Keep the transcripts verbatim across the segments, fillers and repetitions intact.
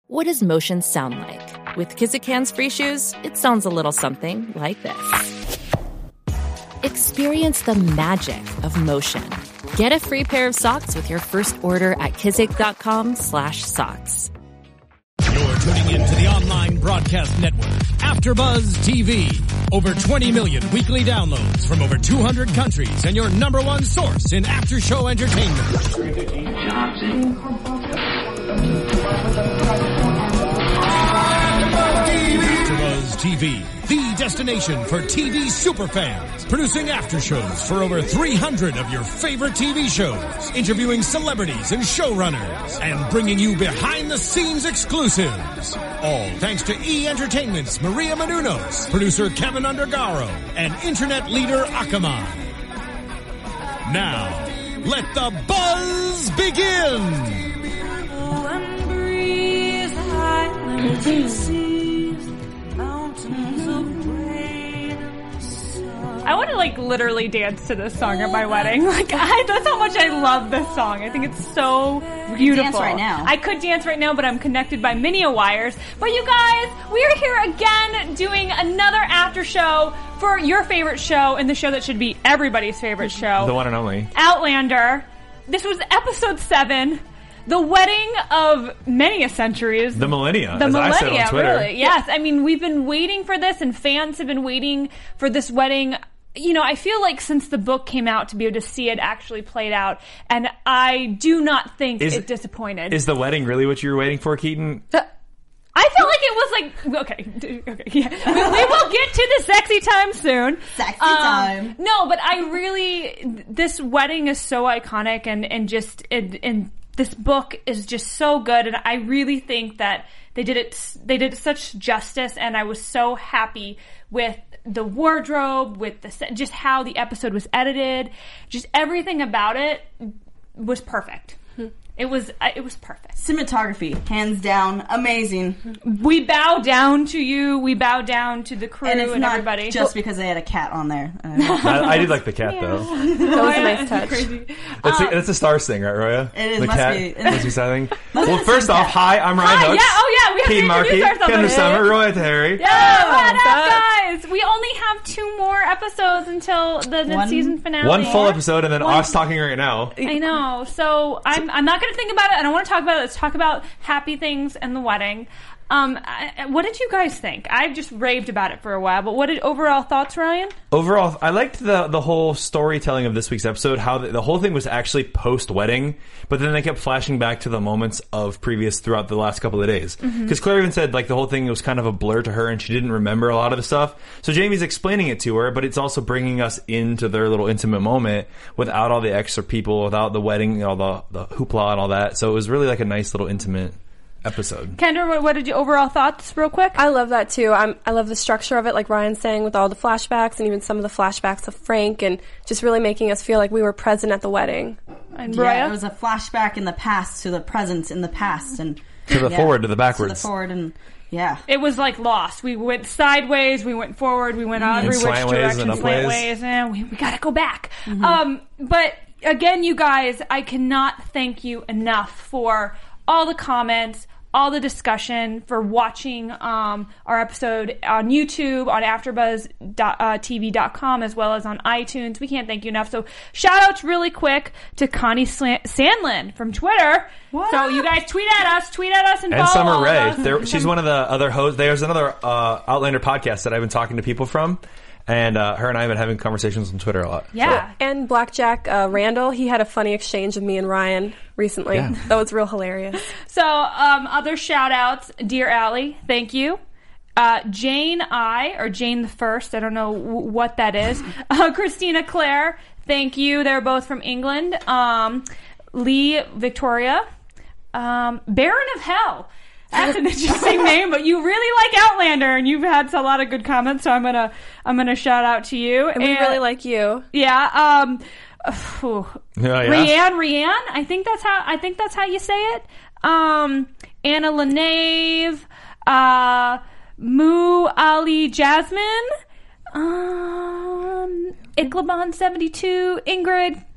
What does motion sound like? With Kizikans free shoes, it sounds a little something like this. Experience the magic of motion. Get a free pair of socks with your first order at kizik.com slash socks. You're tuning in to the online broadcast network, AfterBuzz T V. Over twenty million weekly downloads from over two hundred countries and your number one source in after-show entertainment. AfterBuzz T V, the destination for T V superfans, producing aftershows for over three hundred of your favorite T V shows, interviewing celebrities and showrunners, and bringing you behind-the-scenes exclusives. All thanks to E! Entertainment's Maria Menounos, producer Kevin Undergaro, and internet leader Akamai. Now, let the buzz begin! I want to like literally dance to this song at my wedding. Like I, that's how much I love this song. I think it's so beautiful. Dance right now. I could dance right now, but I'm connected by Minia wires. But you guys, we are here again doing another after show for your favorite show and the show that should be everybody's favorite show. The one and only. Outlander. This was episode seven. The wedding of many a centuries. The millennia. The as millennia, I said on Twitter. really. Yes. I mean, we've been waiting for this, and fans have been waiting for this wedding. You know, I feel like since the book came out to be able to see it actually played out, and I do not think Is, it disappointed. Is the wedding really what you were waiting for, Keaton? Uh, I felt like it was like, okay, okay, yeah. We, we will get to the sexy time soon. Sexy Um, time. No, but I really, this wedding is so iconic, and, and just, and, and this book is just so good, and I really think that they did it, they did such justice, and I was so happy with the wardrobe, with the, just how the episode was edited, just everything about it was perfect. It was it was perfect. Cinematography, hands down, amazing. We bow down to you. We bow down to the crew And and, it's not everybody. just because they had a cat on there. I, I did like the cat, though. That was a nice touch. Crazy. That's, Um, a, that's a Stars thing, right, Roya? It is, The must cat. be. Must be something. Must Well, be first some off, cat. hi, I'm Ryan Hi, Hooks. yeah, oh yeah, we have Keaton to Markey, introduce ourselves. Kendra Summer, Roya Terry. Yeah, what What's up, up? guys? We only have two more episodes until the, the One- season finale. One full episode and then us talking right now. I know. So I'm I'm not going to think about it. I don't want to talk about it. Let's talk about happy things and the wedding. Um, I, what did you guys think? I've just raved about it for a while, but what did overall thoughts, Ryan? Overall, I liked the the whole storytelling of this week's episode, how the, the whole thing was actually post-wedding, but then they kept flashing back to the moments of previous throughout the last couple of days. Because Mm-hmm. Claire even said, like, the whole thing was kind of a blur to her and she didn't remember a lot of the stuff. So Jamie's explaining it to her, but it's also bringing us into their little intimate moment without all the extra people, without the wedding, all the, the hoopla and all that. So it was really like a nice little intimate episode. Kendra, what, what did you overall thoughts, real quick? I love that too. I'm, I love the structure of it, like Ryan's saying, with all the flashbacks and even some of the flashbacks of Frank, and just really making us feel like we were present at the wedding. And Yeah, Roya? it was a flashback in the past to the present in the past, and To the yeah, forward, to the to backwards. the forward, and yeah. It was like Lost. We went sideways, we went forward, we went Mm-hmm. every which slant ways direction, and slant upways. ways, and we, we gotta go back. Mm-hmm. Um, but again, you guys, I cannot thank you enough for all the comments, all the discussion, for watching um, our episode on YouTube, on AfterBuzz T V dot com, as well as on iTunes. We can't thank you enough. So shout outs really quick to Connie Slan- Sandlin from Twitter. What? So you guys tweet at us, tweet at us, and, And follow all Summer of Rae. us. There, she's one of the other hosts. There's another uh, Outlander podcast that I've been talking to people from. And uh, her and I have been having conversations on Twitter a lot. Yeah. And Blackjack uh, Randall, he had a funny exchange with me and Ryan recently. Yeah. That was real hilarious. So, um, other shout outs, Dear Allie, thank you. Uh, Jane I, or Jane the First, I don't know w- what that is. Uh, Christina Claire, thank you. They're both from England. Um, Lee Victoria. Um, Baron of Hell. That's an interesting name, but you really like Outlander, and you've had a lot of good comments, so I'm gonna I'm gonna shout out to you. And we really like you. Yeah. Um, phew. Yeah, yeah. Rianne, Rianne. I think that's how I think that's how you say it. Um, Anna Lenave, uh, Moo Ali Jasmine, um, Iklabon seventy-two, Ingrid,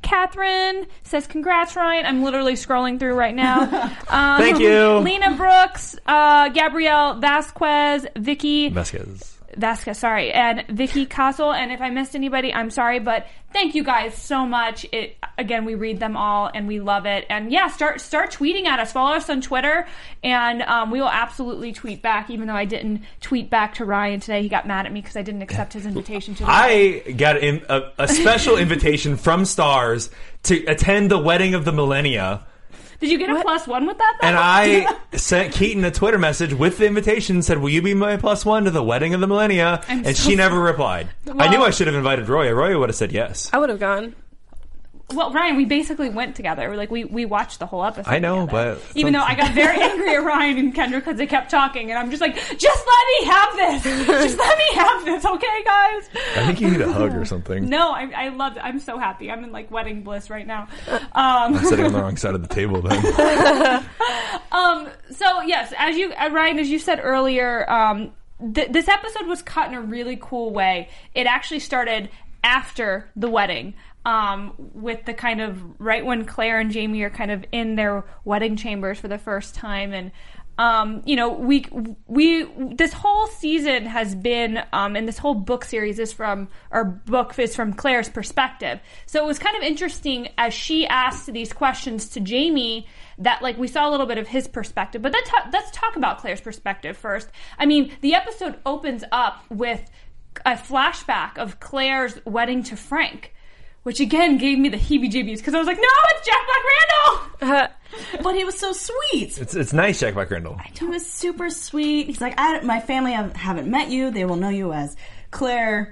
Catherine says, congrats, Ryan. I'm literally scrolling through right now. Um, Thank you. Lena Brooks, uh, Gabrielle Vasquez, Vicky. Vasquez. Vasquez, sorry, and Vicky Castle. And if I missed anybody, I'm sorry, but thank you guys so much. It again, we read them all and we love it. And yeah, start start tweeting at us. Follow us on Twitter, and um, we will absolutely tweet back. Even though I didn't tweet back to Ryan today, he got mad at me because I didn't accept his invitation to. The I got in, a, a special invitation from Stars to attend the wedding of the millennia. Did you get a what? plus one with that, though? And I sent Keaton a Twitter message with the invitation, said, will you be my plus one to the wedding of the millennia? I'm and so she never replied. Well, I knew I should have invited Roya. Roya would have said yes. I would have gone. Well, Ryan, we basically went together. Like we, we watched the whole episode. I know, together. but even though I got very angry at Ryan and Kendra because they kept talking, and I'm just like, just let me have this. Just let me have this, okay, guys? I think you need a hug or something. No, I, I love it. I'm so happy. I'm in like wedding bliss right now. Um, I'm sitting on the wrong side of the table then. um. So yes, as you, uh, Ryan, as you said earlier, um, th- this episode was cut in a really cool way. It actually started after the wedding. Um, with the kind of right when Claire and Jamie are kind of in their wedding chambers for the first time, and um, you know, we we this whole season has been, um, and this whole book series is from, or book is from Claire's perspective. So it was kind of interesting as she asked these questions to Jamie that like we saw a little bit of his perspective. But let's let's talk about Claire's perspective first. I mean, the episode opens up with a flashback of Claire's wedding to Frank, which again gave me the heebie-jeebies because I was like, no, it's Jack Black Randall! Uh, but he was so sweet. It's it's nice, Jack Black Randall. He was super sweet. He's like, I, my family have, haven't met you. They will know you as Claire.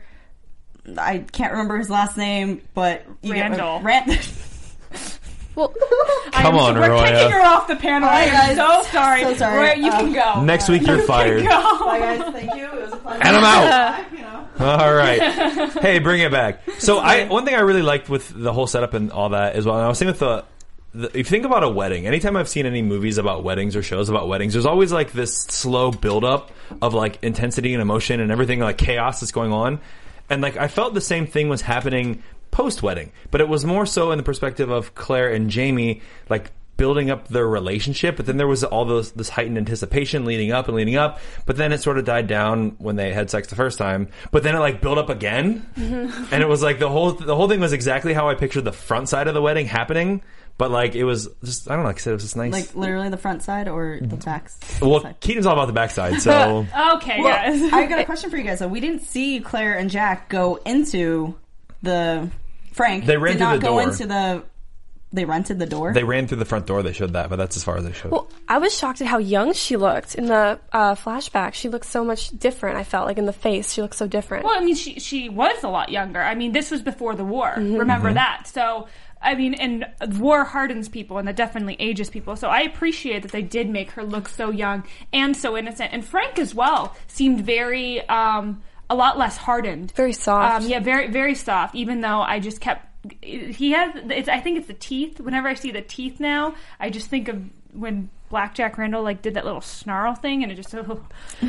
I can't remember his last name, but... You Randall. Get, uh, Rand- Well, Come on, We're Roya. kicking her off the panel. Bye, I'm guys. so sorry. So sorry. Roya, you Uh, can go. Next week you're fired. Go. Bye, guys. Thank you. It was a pleasure. And I'm out. You know. All right. Hey, bring it back. So I one thing I really liked with the whole setup and all that as well, and I was saying with the, the if you think about a wedding, anytime I've seen any movies about weddings or shows about weddings, there's always like this slow buildup of like intensity and emotion and everything, like chaos that's going on. And like I felt the same thing was happening post-wedding, but it was more so in the perspective of Claire and Jamie, like building up their relationship, but then there was all those this heightened anticipation leading up and leading up, but then it sort of died down when they had sex the first time, but then it like built up again, mm-hmm. and it was like the whole the whole thing was exactly how I pictured the front side of the wedding happening, but like it was just, I don't know, like I said, it was just nice. Like literally the front side or the back side? Well, Keaton's all about the back side, so... Okay, well, guys. I got a question for you guys, though. We didn't see Claire and Jack go into the... Frank They ran did through not the go door. into the... They rented the door? They ran through the front door, they showed that, but that's as far as they showed. well, I was shocked at how young she looked in the uh, flashback. She looked so much different. I felt like in the face, she looked so different. Well, I mean, she she was a lot younger. I mean, this was before the war. Mm-hmm. Remember Mm-hmm. that. So, I mean, and war hardens people, and that definitely ages people. So I appreciate that they did make her look so young and so innocent. And Frank as well seemed very, um, a lot less hardened. Very soft. Um, yeah, very, very soft, even though I just kept... He has, it's, I think it's the teeth. Whenever I see the teeth now, I just think of when Black Jack Randall like did that little snarl thing, and it just, oh.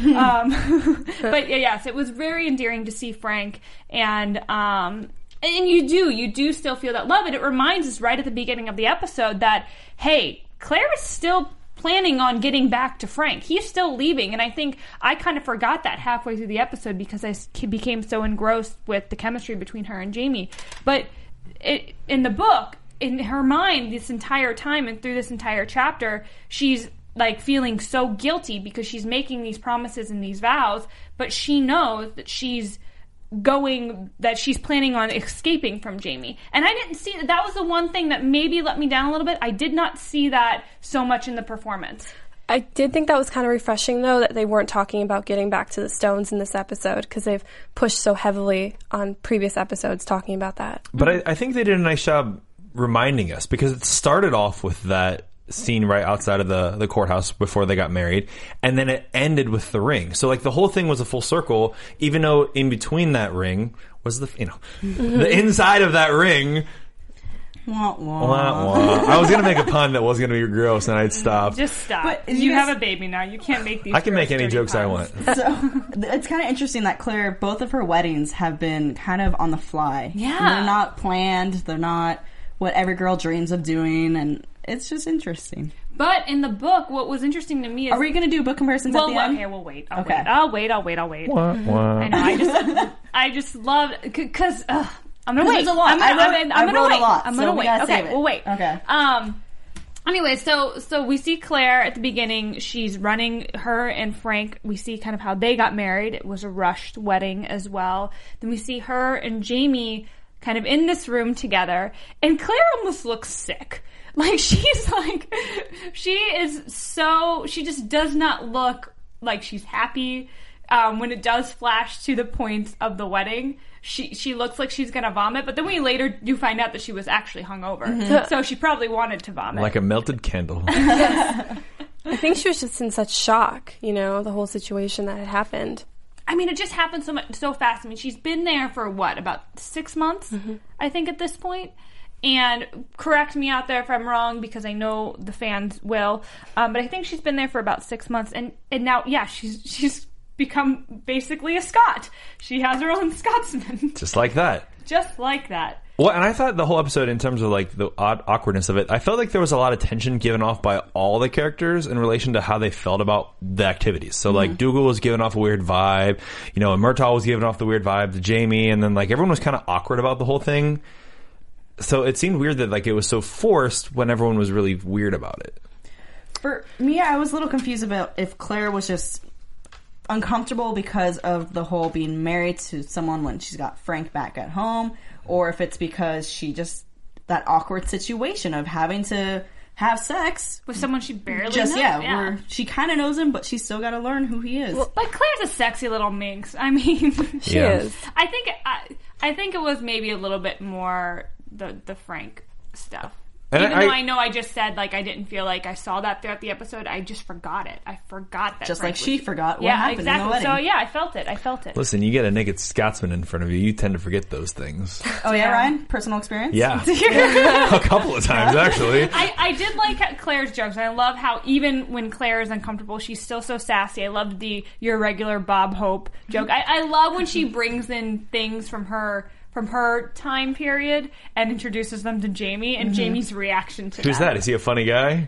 um, but yeah, yes, it was very endearing to see Frank, and um, and you do, you do still feel that love, and it reminds us right at the beginning of the episode that, hey, Claire is still planning on getting back to Frank. He's still leaving, and I think I kind of forgot that halfway through the episode because I became so engrossed with the chemistry between her and Jamie, but It, in the book, in her mind, this entire time and through this entire chapter, she's like feeling so guilty because she's making these promises and these vows, but she knows that she's going, that she's planning on escaping from Jamie. And I didn't see that. That was the one thing that maybe let me down a little bit. I did not see that so much in the performance. I did think that was kind of refreshing, though, that they weren't talking about getting back to the Stones in this episode, because they've pushed so heavily on previous episodes talking about that. But I, I think they did a nice job reminding us, because it started off with that scene right outside of the, the courthouse before they got married, and then it ended with the ring. So, like, the whole thing was a full circle, even though in between that ring was the, you know, mm-hmm. the inside of that ring... Wah, wah. Wah, wah. I was going to make a pun that was going to be gross, and I'd stop. Just stop. But you you guys- have a baby now. You can't make these I can make gross, any dirty jokes I puns. want. So it's kind of interesting that Claire, both of her weddings have been kind of on the fly. Yeah. They're not planned. They're not what every girl dreams of doing, and it's just interesting. But in the book, what was interesting to me is... Are we going to do book comparisons well, at the end? Okay, we'll wait. I'll Okay. wait. I'll wait, I'll wait, I'll wait. Wah, wah. I know, I just... I just love... Because... Uh, I'm going to wait. there's a lot. I'm gonna, I wrote- I'm, I I'm gonna wrote a wait. lot, I'm so going to we wait. gotta Okay, save it. we'll wait. Okay. Um... Anyway, so so we see Claire at the beginning. She's running her and Frank. We see kind of how they got married. It was a rushed wedding as well. Then we see her and Jamie kind of in this room together. And Claire almost looks sick. Like, she's like, she is so, she just does not look like she's happy. Um, when it does flash to the point of the wedding, she she looks like she's gonna vomit, but then we later do find out that she was actually hungover. Mm-hmm. So she probably wanted to vomit. Like a melted candle. I think she was just in such shock, you know, the whole situation that had happened. I mean, it just happened so much, so fast. I mean, she's been there for what, about six months, mm-hmm. I think, at this point. And correct me out there if I'm wrong, because I know the fans will. Um, but I think she's been there for about six months, and and now, yeah, she's she's become basically a Scot. She has her own Scotsman, Just like that. just like that. Well, and I thought the whole episode, in terms of like the odd awkwardness of it, I felt like there was a lot of tension given off by all the characters in relation to how they felt about the activities. So, like, mm-hmm. Dougal was giving off a weird vibe, you know, and Murtaugh was giving off the weird vibe to Jamie, and then, like, everyone was kind of awkward about the whole thing. So it seemed weird that, like, it was so forced when everyone was really weird about it. For me, I was a little confused about if Claire was just uncomfortable because of the whole being married to someone when she's got Frank back at home, or if it's because she just, that awkward situation of having to have sex With someone she barely just knows. yeah, yeah. where she kind of knows him, but she's still got to learn who he is. Well, but Claire's a sexy little minx. I mean, She Yeah. is. I think I, I think it was maybe a little bit more the the Frank stuff. And Even I- though I know I just said, like, I didn't feel like I saw that throughout the episode, I just forgot it. I forgot that. Just Frank like she was- forgot what yeah, happened exactly. in the wedding. So yeah, I felt it. I felt it. Listen, you get a naked Scotsman in front of you, you tend to forget those things. Oh yeah, Ryan? Personal experience? Yeah. A couple of times, actually. I, I did like Claire's jokes, and I love how even when Claire is uncomfortable, she's still so sassy. I loved the "your regular Bob Hope" joke. I, I love when she brings in things from her from her time period and introduces them to Jamie, and mm-hmm. Jamie's reaction to Who's that. that? Is he a funny guy?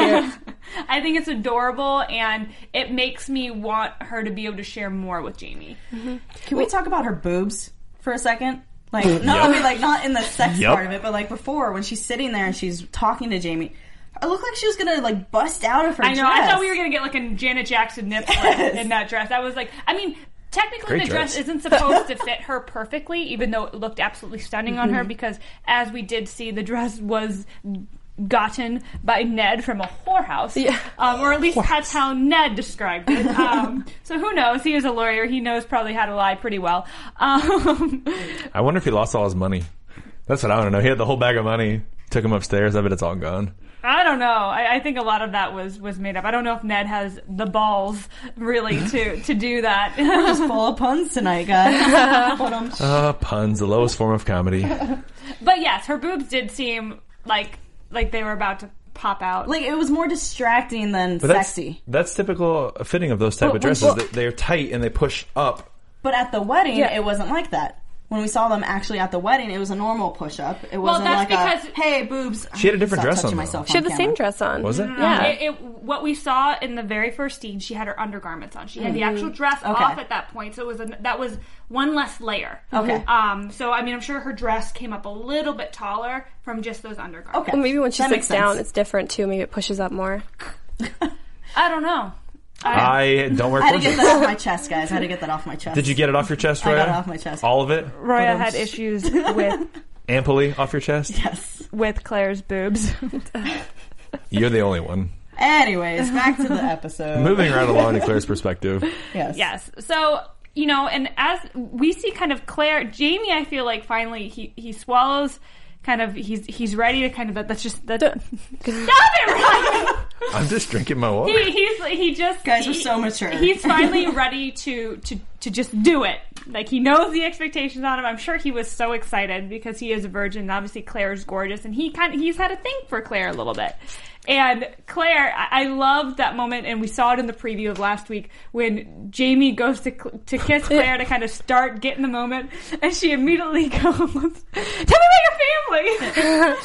I think it's adorable, and it makes me want her to be able to share more with Jamie. Mm-hmm. Can we talk about her boobs for a second? Like, no, yep. I mean, like, not in the sex yep. part of it, but like before, when she's sitting there and she's talking to Jamie, it looked like she was gonna like bust out of her I know. dress. I thought we were gonna get like a Janet Jackson nip yes. in that dress. I was like, I mean, technically Great the dress. dress isn't supposed to fit her perfectly, even though it looked absolutely stunning on her, because as we did see, the dress was gotten by Ned from a whorehouse. Yeah. Um, or at least that's how Ned described it. Um, so who knows? He is a lawyer. He knows probably how to lie pretty well. Um, I wonder if he lost all his money. That's what I want to know. He had the whole bag of money, took him upstairs. I bet it's all gone. I don't know. I, I think a lot of that was, was made up. I don't know if Ned has the balls, really, to, to do that. We're just full of puns tonight, guys. uh, puns, the lowest form of comedy. But yes, her boobs did seem like like they were about to pop out. Like, it was more distracting than but sexy. That's, that's typical fitting of those type well, of dresses. well, they, they're tight and they push up. But at the wedding, yeah. it wasn't like that. When we saw them actually at the wedding, it was a normal push-up. It wasn't well, that's like because a, hey, boobs. She had a different Stop dress touching on, myself She on had the camera. same dress on. Was it? Yeah. It, it, what we saw in the very first scene, she had her undergarments on. She had Mm-hmm. the actual dress okay. off at that point, so it was a, that was one less layer. Okay. Um. So I mean, I'm sure her dress came up a little bit taller from just those undergarments. Okay. Well, maybe when she That sits makes sense. down, it's different too. Maybe it pushes up more. I don't know. I don't wear I had to get corsets. that off my chest, guys. I had to get that off my chest. Did you get it off your chest, Roya? I got it off my chest. All of it? Roya had issues with Amply off your chest? Yes. with Claire's boobs. You're the only one. Anyways, back to the episode. Moving right along to Claire's perspective. Yes. Yes. So, you know, and as we see kind of Claire, Jamie, I feel like finally he, he swallows kind of, he's he's ready to kind of, that, that's just, that, stop it, Ryan! I'm just drinking my water. He, he's, he just, Guys, he, we're so mature. He's finally ready to, to, to just do it. Like, he knows the expectations on him. I'm sure he was so excited because he is a virgin. Obviously, Claire is gorgeous, and he kind of he's had a thing for Claire a little bit. And Claire, I, I loved that moment, and we saw it in the preview of last week when Jamie goes to to kiss Claire to kind of start getting the moment, and she immediately goes, "Tell me about your family."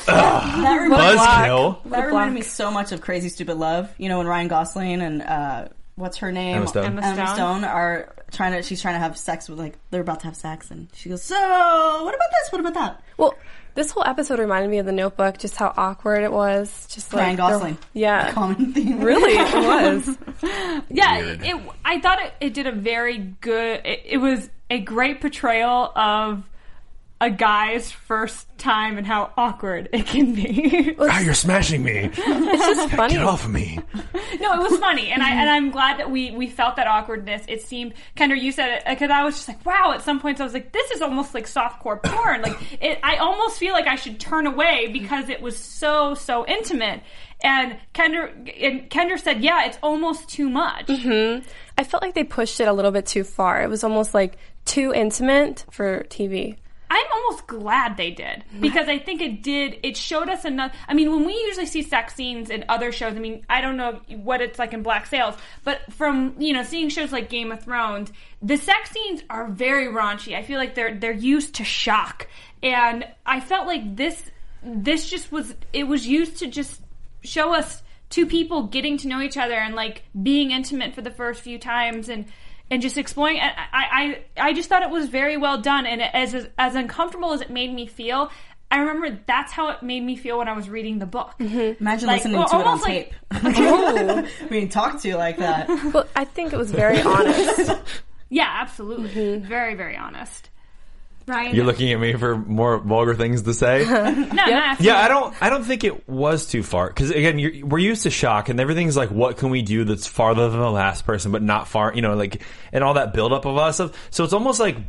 that reminded, Buzzkill. that reminded me so much of Crazy Stupid Love. You know, when Ryan Gosling and uh, what's her name, Emma Stone. Emma Emma Stone. Stone are trying to. She's trying to have sex with like they're about to have sex, and she goes, "So, what about this? What about that?" Well, this whole episode reminded me of The Notebook, just how awkward it was. Just like Ryan Gosling. Yeah. Common theme. Really, it was. Yeah, Weird. it, I thought it, it did a very good. It, it was a great portrayal of a guy's first time and how awkward it can be. Ah, you're smashing me. It's just funny. Get off of me. No, it was funny, and I and I'm glad that we we felt that awkwardness. It seemed, Kendra, you said it because I was just like, wow. At some points, I was like, this is almost like softcore porn. Like, it, I almost feel like I should turn away because it was so so intimate. And Kendra and Kendra said, yeah, it's almost too much. Mm-hmm. I felt like they pushed it a little bit too far. It was almost like too intimate for T V. I'm almost glad they did, because I think it did, it showed us enough. I mean, when we usually see sex scenes in other shows, I mean, I don't know what it's like in Black Sails, but from, you know, seeing shows like Game of Thrones, the sex scenes are very raunchy. I feel like they're they're used to shock. And I felt like this this just was, it was used to just show us two people getting to know each other and like being intimate for the first few times and and just exploring. I, I I just thought it was very well done, and as as uncomfortable as it made me feel, I remember that's how it made me feel when I was reading the book. Mm-hmm. Imagine Like, listening well, to it on almost tape. like- Oh, being talked to like that. Well, I think it was very honest. Yeah, absolutely, very very honest. Ryan, You're looking at me for more vulgar things to say. no, not asking Yeah, you. I don't. I don't think it was too far because again, you're, we're used to shock, and everything's like, what can we do that's farther than the last person, but not far, you know, like, and all that buildup of us. So it's almost like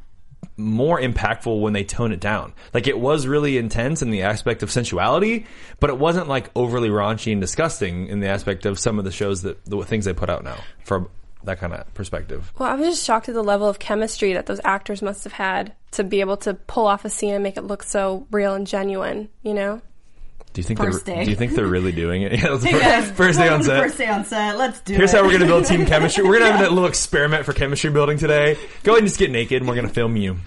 more impactful when they tone it down. Like, it was really intense in the aspect of sensuality, but it wasn't like overly raunchy and disgusting in the aspect of some of the shows that the things they put out now from that kind of perspective. Well, I was just shocked at the level of chemistry that those actors must have had to be able to pull off a scene and make it look so real and genuine, you know? Do you think First they're day. Do you think they're really doing it? Yeah, it's Hey first, guys, first day on welcome to set. First day on set. Let's do Here's it. how we're going to build team chemistry. We're going to have that little experiment for chemistry building today. Go ahead and just get naked, and we're going to film you.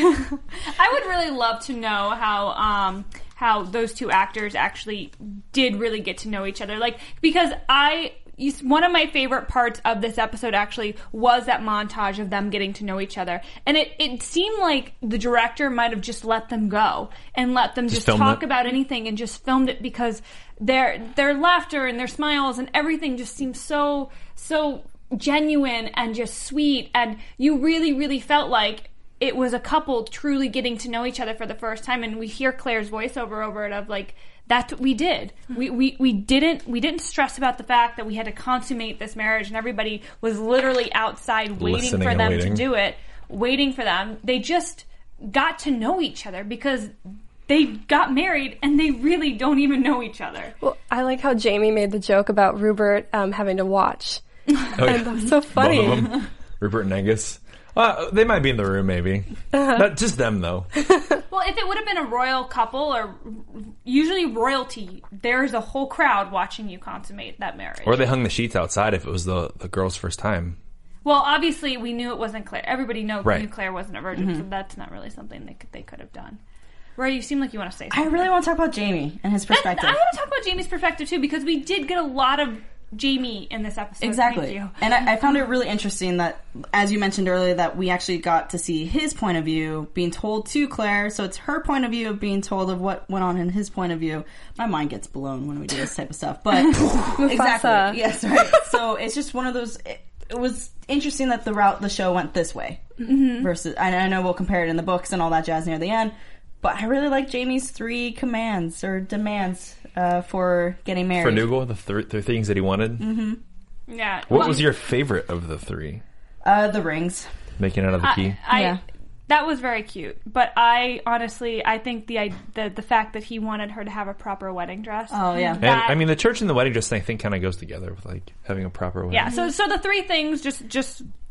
I would really love to know how um, how those two actors actually did really get to know each other. Like, because I, you- one of my favorite parts of this episode actually was that montage of them getting to know each other. And it, it seemed like the director might have just let them go and let them just, filmed talk it? about anything and just filmed it, because their their laughter and their smiles and everything just seemed so, so genuine and just sweet. And you really, really felt like it was a couple truly getting to know each other for the first time. And we hear Claire's voiceover over it of like, that's what we did. We, we we didn't we didn't stress about the fact that we had to consummate this marriage, and everybody was literally outside waiting Listening for and them waiting. to do it, waiting for them. They just got to know each other because they got married and they really don't even know each other. Well, I like how Jamie made the joke about Rupert um, having to watch. Oh, yeah. And that's so funny. Both of them. Rupert and Angus. Uh, they might be in the room, maybe. Not just them, though. Well, if it would have been a royal couple, or usually royalty, there's a whole crowd watching you consummate that marriage. Or they hung the sheets outside if it was the, the girl's first time. Well, obviously, we knew it wasn't Claire. Everybody know, Right. knew Claire wasn't a virgin, so that's not really something they could, they could have done. Rory, you seem like you want to say I something. really want to talk about Jamie and his That- perspective. I want to talk about Jamie's perspective, too, because we did get a lot of Jamie in this episode. Thank Exactly. you. And I, I found it really interesting that, as you mentioned earlier, that we actually got to see his point of view being told to Claire. So it's her point of view of being told of what went on in his point of view. My mind gets blown when we do this type of stuff. But exactly. Yes, right. So it's just one of those... It, it was interesting that the route the show went this way. Mm-hmm. Versus... I, I know we'll compare it in the books and all that jazz near the end. But I really like Jamie's three commands or demands uh, for getting married. For Dougal, the th- the things that he wanted. Mm-hmm. Yeah. What Well, was your favorite of the three? Uh, the rings. Making out of the key? I, I, Yeah. That was very cute, but I honestly, I think the, I- the the fact that he wanted her to have a proper wedding dress. Oh, yeah. And, that- I mean, the church and the wedding dress, I think, kind of goes together with, like, having a proper wedding. Yeah, so so the three things, just just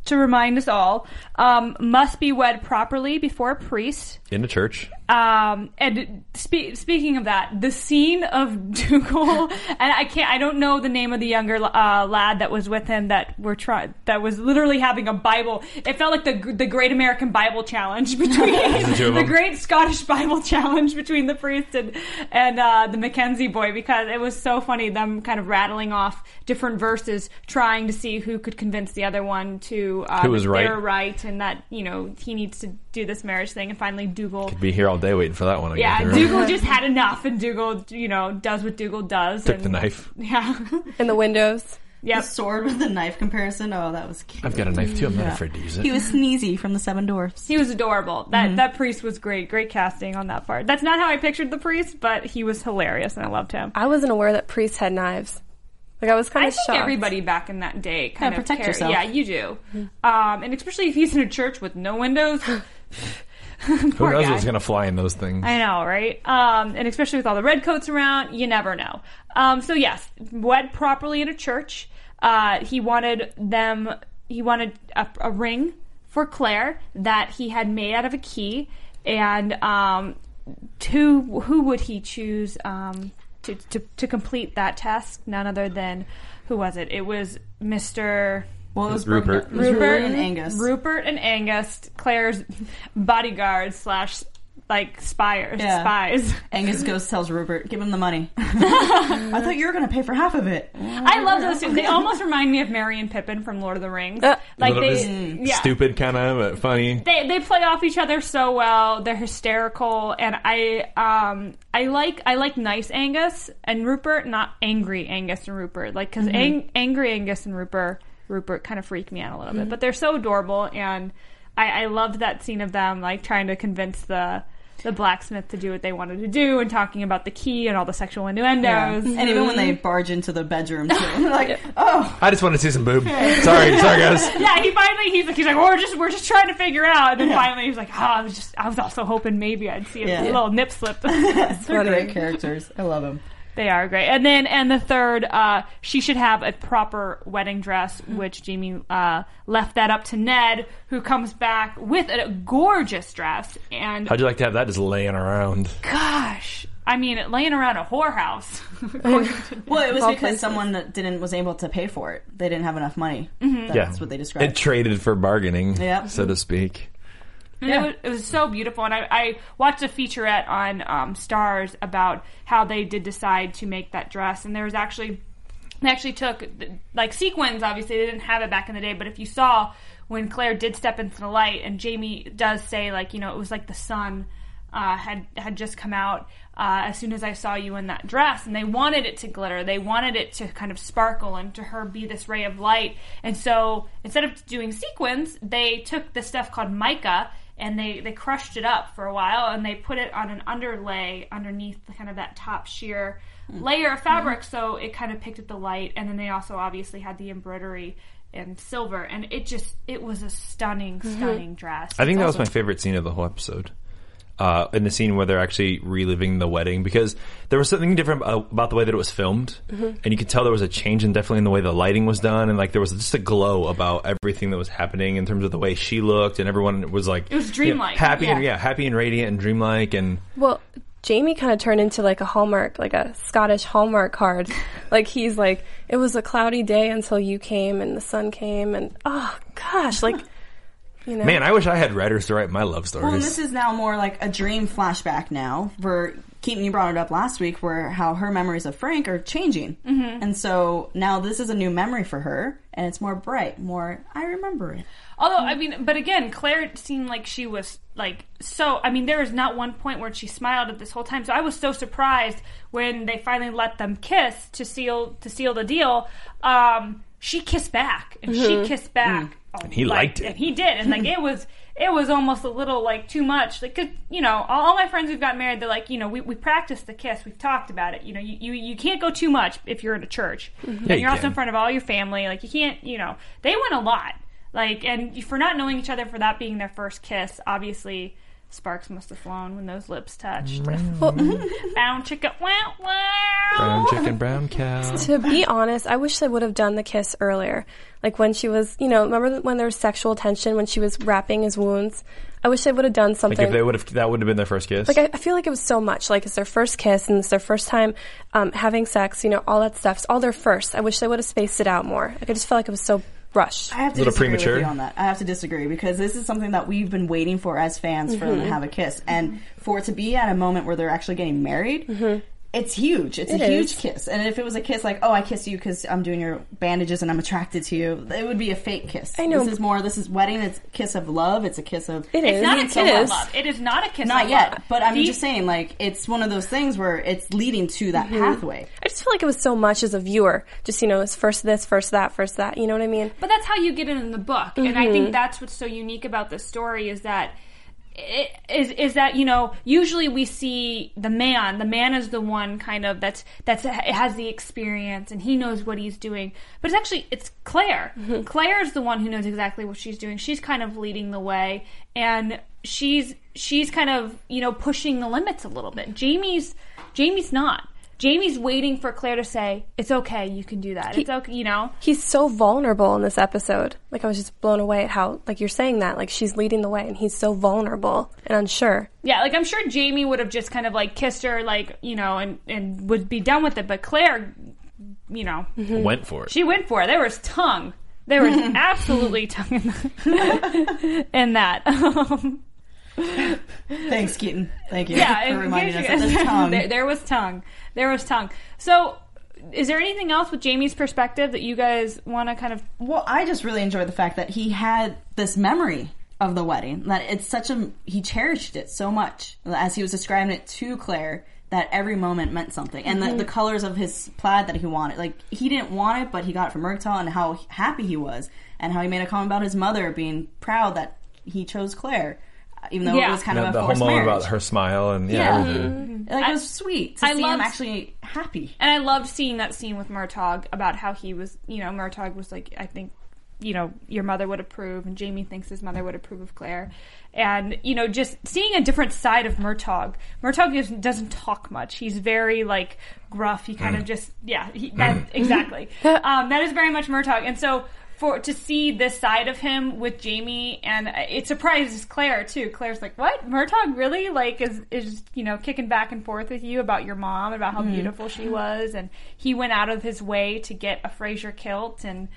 to remind us all, um, must be wed properly before a priest. In a church. Um, and spe- speaking of that, the scene of Dougal, and I can't, I don't know the name of the younger uh, lad that was with him that were trying, that was literally having a Bible. It felt like the the Great American Bible Challenge between the, the Great Scottish Bible Challenge between the priest and and uh, the Mackenzie boy, because it was so funny them kind of rattling off different verses, trying to see who could convince the other one to uh, who was that right. they're right and that you know he needs to do this marriage thing. And finally, Dougal. Could be here all day waiting for that one. I Yeah, guess, Dougal just had enough, and Dougal, you know, does what Dougal does. Took and, the knife. Yeah. In the windows. Yep. The sword with the knife comparison. Oh, that was cute. I've got a knife too. I'm not Yeah. afraid to use it. He was Sneezy from the Seven Dwarfs. He was adorable. That that priest was great. Great casting on that part. That's not how I pictured the priest, but he was hilarious, and I loved him. I wasn't aware that priests had knives. Like, I was kind I of think shocked. everybody back in that day kind Yeah, of protect carried- yourself. Yeah, you do. Um, and especially if he's in a church with no windows. Who Poor knows guy. what's going to fly in those things? I know, right? Um, and especially with all the redcoats around, you never know. Um, so yes, wed properly in a church. Uh, he wanted them. He wanted a, a ring for Claire that he had made out of a key, and um, to who would he choose um, to, to to complete that task? None other than who was it? It was Mister Well, it was Rupert. It was Rupert and Angus. Rupert and Angus, Claire's bodyguards slash like spies. Yeah. Spies. Angus goes tells Rupert, give him the money. I thought you were going to pay for half of it. I love those two. They almost remind me of Merry and Pippin from Lord of the Rings. Uh, like Little they, bit yeah, Stupid kind of, but funny. they they play off each other so well. They're hysterical, and I um I like I like nice Angus and Rupert, not angry Angus and Rupert. Like because Mm-hmm. ang- angry Angus and Rupert Rupert kind of freak me out a little Mm-hmm. bit, but they're so adorable, and I, I loved that scene of them like trying to convince the. the blacksmith to do what they wanted to do and talking about the key and all the sexual innuendos. Yeah. And even when they barge into the bedroom, too. Like, oh. I just want to see some boob. Sorry, sorry guys. Yeah, he finally he's like he's like, well, we're just we're just trying to figure out, and then finally he's like, oh, I was just I was also hoping maybe I'd see a Yeah. little nip slip. They're funny. great characters. I love them. They are great. And then and the third, uh, she should have a proper wedding dress, which Jamie uh, left that up to Ned, who comes back with a gorgeous dress. And How'd you like to have that just laying around? gosh, I mean, laying around a whorehouse. Well, it was All because places. someone that didn't was able to pay for it. They didn't have enough money. That's Yeah. what they described. It traded for bargaining, Yep. so to speak. And it, was, it was so beautiful, and I, I watched a featurette on um, Stars about how they did decide to make that dress, and there was actually they actually took like sequins. Obviously, they didn't have it back in the day, but if you saw when Claire did step into the light, and Jamie does say like you know it was like the sun uh, had had just come out uh, as soon as I saw you in that dress, and they wanted it to glitter, they wanted it to kind of sparkle, and to her be this ray of light, and so instead of doing sequins, they took this stuff called mica. And they, they crushed it up for a while, and they put it on an underlay underneath the, kind of that top sheer layer of fabric, so it kind of picked up the light. And then they also obviously had the embroidery in silver, and it just it was a stunning, stunning dress. I think that was Also- my favorite scene of the whole episode. Uh, in the scene where they're actually reliving the wedding, because there was something different about, about the way that it was filmed, and you could tell there was a change in definitely in the way the lighting was done, and like there was just a glow about everything that was happening in terms of the way she looked, and everyone was like It was dreamlike. you know, happy and Yeah. yeah, happy and radiant and dreamlike, and Well, Jamie kind of turned into like a Hallmark, like a Scottish Hallmark card. Like he's like, it was a cloudy day until you came and the sun came, and oh gosh, like you know, man, I wish I had writers to write my love stories. Well, and this is now more like a dream flashback now. For Keaton, you brought it up last week, where how her memories of Frank are changing, mm-hmm. and so now this is a new memory for her, and it's more bright, more I remember it. Although, I mean, but again, Claire seemed like she was, like, so, I mean, there was not one point where she smiled at this whole time, so I was so surprised when they finally let them kiss to seal to seal the deal. Um, she kissed back, and Mm-hmm. she kissed back. Oh, And he like, liked it. And he did, and, like, it was... It was almost a little, like, too much. Like, 'cause, you know, all, all my friends who've got married, they're like, you know, we, we practiced the kiss. We've talked about it. You know, you, you, you can't go too much if you're in a church. Yeah, and you you're also can. in front of all your family. Like, you can't, you know, they went a lot. Like, and for not knowing each other, for that being their first kiss, obviously, sparks must have flown when those lips touched. Well, Brown chicken, wow, wow. Brown chicken, brown cow. to be honest, I wish they would have done the kiss earlier. Like when she was, you know, remember when there was sexual tension when she was wrapping his wounds? I wish they would have done Like something. if they would have, that would have been their first kiss. Like I, I feel like it was so much. Like it's their first kiss and it's their first time um, having sex. You know, all that stuff. It's all their first. I wish they would have spaced it out more. Like I just felt like it was so rushed. I have to Little disagree premature. with you on that. I have to disagree because this is something that we've been waiting for as fans for them to have a kiss, and for it to be at a moment where they're actually getting married. It's huge. It's It a huge is. kiss. And if it was a kiss like, oh, I kissed you because I'm doing your bandages and I'm attracted to you, it would be a fake kiss. I know. This is more, this is wedding. It's a kiss of love. It's a kiss of... It It's is. not a It kiss is. of love. It is not a kiss Not of yet. love. But I'm The- just saying, like, it's one of those things where it's leading to that pathway. I just feel like it was so much as a viewer. Just, you know, it's first this, first that, first that. You know what I mean? But that's how you get it in the book, and I think that's what's so unique about this story is that it, is is that you know usually we see the man. The man is the one kind of that's that's has the experience and he knows what he's doing. But it's actually it's Claire. Claire is the one who knows exactly what she's doing. She's kind of leading the way, and she's she's kind of you know pushing the limits a little bit. Jamie's Jamie's not. Jamie's waiting for Claire to say, it's okay, you can do that. It's okay, you know? He's so vulnerable in this episode. Like, I was just blown away at how, like, you're saying that. Like, she's leading the way, and he's so vulnerable and unsure. Yeah, like, I'm sure Jamie would have just kind of, like, kissed her, like, you know, and, and would be done with it. But Claire, you know, Went for it. she went for it. There was tongue. There was absolutely tongue in, the, in that. Um, Thanks, Keaton. Thank you yeah, for in reminding case us you that guys- there's tongue. there, there was tongue. There was tongue. So, is there anything else with Jamie's perspective that you guys want to kind of... Well, I just really enjoyed the fact that he had this memory of the wedding, that it's such a... He cherished it so much, as he was describing it to Claire, that every moment meant something. And the, the colors of his plaid that he wanted. Like, he didn't want it, but he got it from Murtaugh, and how happy he was. And how he made a comment about his mother being proud that he chose Claire. Even though Yeah. it was kind the, of a the whole forced moment marriage. about her smile and yeah, Yeah. everything. Like, it was sweet to I see loved- him actually happy. And I loved seeing that scene with Murtaugh about how he was, you know, Murtaugh was like, I think, you know, your mother would approve, and Jamie thinks his mother would approve of Claire. And, you know, just seeing a different side of Murtaugh. Murtaugh just doesn't talk much. He's very, like, gruff. He kind of just, yeah, he, that, exactly. Um, that is very much Murtaugh. And so... For to see this side of him with Jamie, and it surprises Claire too. Claire's like, "What? Murtaugh really like is is you know kicking back and forth with you about your mom, about how beautiful she was, and he went out of his way to get a Fraser kilt, and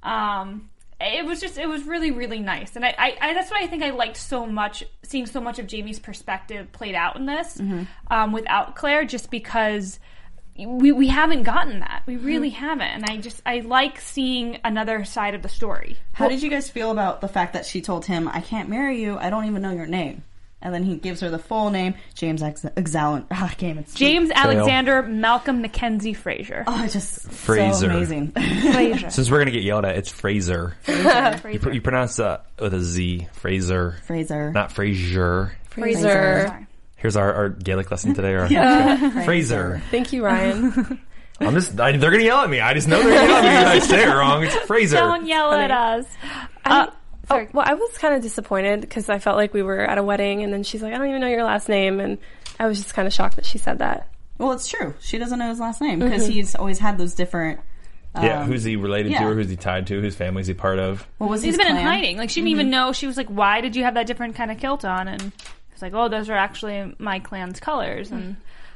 um, it was just it was really really nice, and I, I, I that's what I think I liked so much, seeing so much of Jamie's perspective played out in this um, without Claire, just because. We we haven't gotten that. We really haven't. And I just, I like seeing another side of the story. How did you guys feel about the fact that she told him, I can't marry you, I don't even know your name? And then he gives her the full name, James Exalen. Oh, I can't even speak. James Alexander Malcolm Mackenzie Fraser. Oh, it's just Fraser. so amazing. Fraser. Since we're gonna get yelled at, it's Fraser. You, pr- you pronounce that with a Z. Fraser. Fraser. Not Fraser. Fraser. Sorry. Here's our, our Gaelic lesson today. Our Fraser. Thank you, Ryan. I'm just. I, they're gonna yell at me. I just know they're gonna yell at me if I say it wrong. It's Fraser. Don't yell at us. I, Uh, sorry. oh, well, I was kind of disappointed because I felt like we were at a wedding, and then she's like, I don't even know your last name, and I was just kind of shocked that she said that. Well, it's true. She doesn't know his last name because he's always had those different... Um, Yeah, who's he related yeah. to, or who's he tied to? Whose family is he part of? What was He's his been in clan? hiding. Like, she didn't even know. She was like, why did you have that different kind of kilt on? And it's like, oh, those are actually my clan's colors. And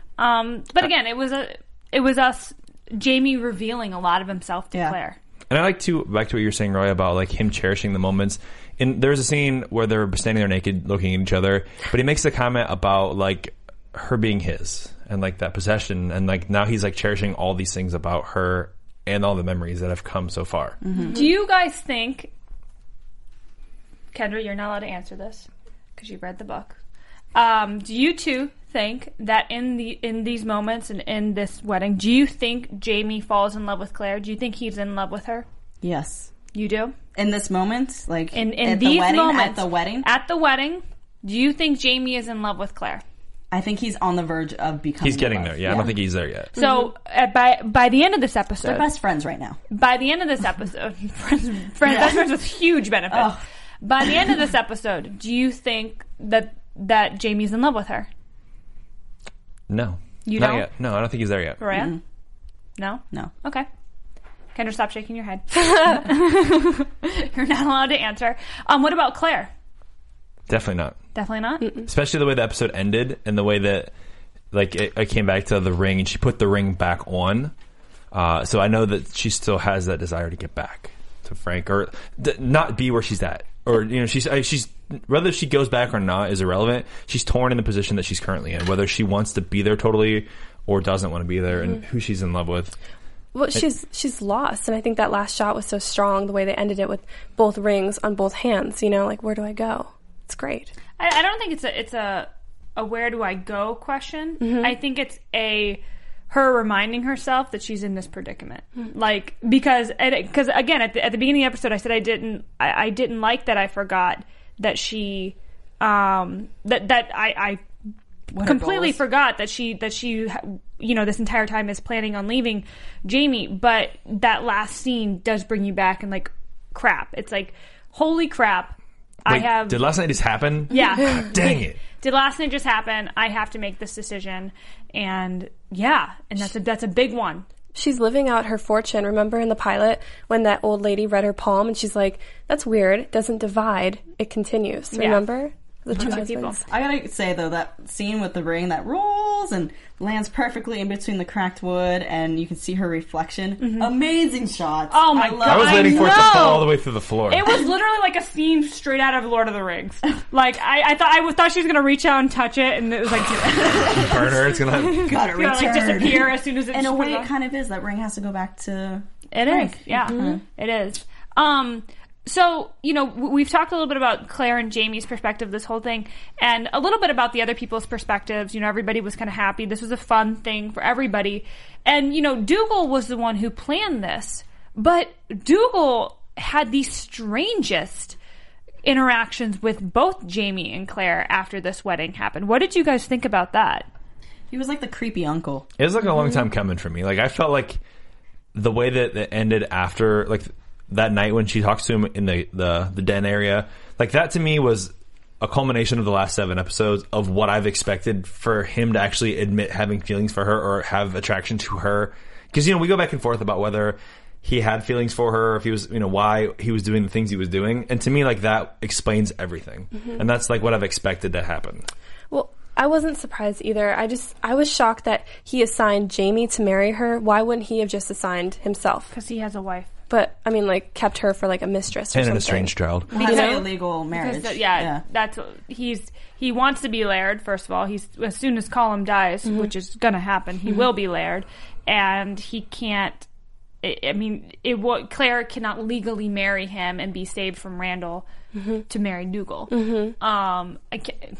um, But again, it was a, it was us, Jamie revealing a lot of himself to Yeah. Claire. And I like to back to what you were saying, Roy, about like him cherishing the moments. And there's a scene where they're standing there naked, looking at each other, but he makes a comment about like her being his and like that possession, and like now he's like cherishing all these things about her and all the memories that have come so far. Mm-hmm. Do you guys think, Kendra, you're not allowed to answer this because you read the book. Um, do you two think that in the in these moments and in this wedding, do you think Jamie falls in love with Claire? Do you think he's in love with her? Yes. You do? In this moment, like In in at these the wedding, moments at the wedding, at the wedding, do you think Jamie is in love with Claire? I think he's on the verge of becoming. He's getting in there. love. Yeah, I don't think he's there yet. So uh, by by the end of this They're episode, best friends right now. by the end of this episode, friends, friends, best friends with huge benefits. Oh. By the end of this episode, do you think that that Jamie's in love with her? No. You Not don't? yet. No, I don't think he's there yet. Maria? Mm-hmm. No? No. Okay. Kendra, stop shaking your head. You're not allowed to answer. Um, what about Claire? Definitely not. Definitely not? Especially the way the episode ended and the way that, like, it, it came back to the ring and she put the ring back on. Uh, so I know that she still has that desire to get back to Frank, or th- not be where she's at, or you know, she's uh, she's whether she goes back or not is irrelevant. She's torn in the position that she's currently in, whether she wants to be there totally or doesn't want to be there, and who she's in love with. Well, she's she's lost, and I think that last shot was so strong. The way they ended it with both rings on both hands, you know, like where do I go? It's great. I, I don't think it's a it's a a where do I go question. Mm-hmm. I think it's a her reminding herself that she's in this predicament, like because because again at the, at the beginning of the episode I said I didn't I, I didn't like that I forgot that she um that that I I What her completely goal is. forgot that she that she you know this entire time is planning on leaving Jamie, but that last scene does bring you back and like crap. It's like holy crap. I Wait, have did last night just happen? yeah. God dang it. Did last night just happen? I have to make this decision, and yeah, and that's a that's a big one. She's living out her fortune. Remember in the pilot when that old lady read her palm and she's like, "That's weird. It doesn't divide. It continues." Yeah. Remember the two Bunch of people. husbands. I gotta say though, that scene with the ring that rolls and lands perfectly in between the cracked wood, and you can see her reflection. Amazing shots. Oh my I love God. I was I waiting for it to know. fall all the way through the floor. It was literally like a scene straight out of Lord of the Rings. Like I, I thought I was- thought she was gonna reach out and touch it, and it was like burn her. It's gonna. Gotta gonna, like return. disappear as soon as it. In a just way, comes it off. kind of is. That ring has to go back to. It is, Frank. yeah, it is. Um, so you know, w- we've talked a little bit about Claire and Jamie's perspective, this whole thing, and a little bit about the other people's perspectives. You know, everybody was kind of happy. This was a fun thing for everybody, and you know, Dougal was the one who planned this, but Dougal had the strangest interactions with both Jamie and Claire after this wedding happened. What did you guys think about that? He was like the creepy uncle. It was like a long time coming for me. Like I felt like the way that it ended after, like that night when she talks to him in the, the, the den area, like that to me was a culmination of the last seven episodes of what I've expected for him to actually admit having feelings for her or have attraction to her. Because, you know, we go back and forth about whether he had feelings for her, if he was, you know, why he was doing the things he was doing. And to me, like that explains everything. Mm-hmm. And that's like what I've expected to happen. Well, I wasn't surprised either. I just, I was shocked that he assigned Jamie to marry her. Why wouldn't he have just assigned himself? Because he has a wife. But, I mean, like, kept her for, like, a mistress or And something. an estranged child. Well, that's know? an illegal marriage. Because, yeah, that's he's he wants to be Laird. First of all, he's as soon as Colum dies, Mm-hmm. which is going to happen, he mm-hmm. will be Laird, and he can't. I I mean, it will, Claire cannot legally marry him and be saved from Randall mm-hmm. to marry Dougal. Mm-hmm. Um, I can't,